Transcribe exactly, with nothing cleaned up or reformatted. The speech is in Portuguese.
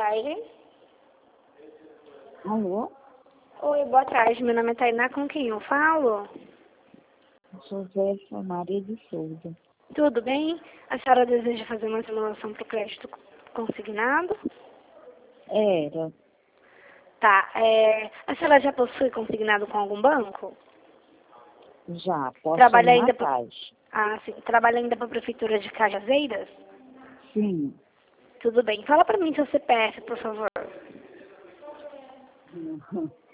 tarde. Alô? Oi, boa tarde. Meu nome é Tainá. Com quem eu falo? Josefa Maria de Souza. Tudo bem? A senhora deseja fazer uma simulação para o crédito consignado? Era. Tá. É... A senhora já possui consignado com algum banco? Já. Posso Trabalha ir ainda na para... Caixa? Ah, sim. Trabalha ainda para a Prefeitura de Cajazeiras? Sim. Tudo bem. Fala para mim seu C P F, por favor. Uhum.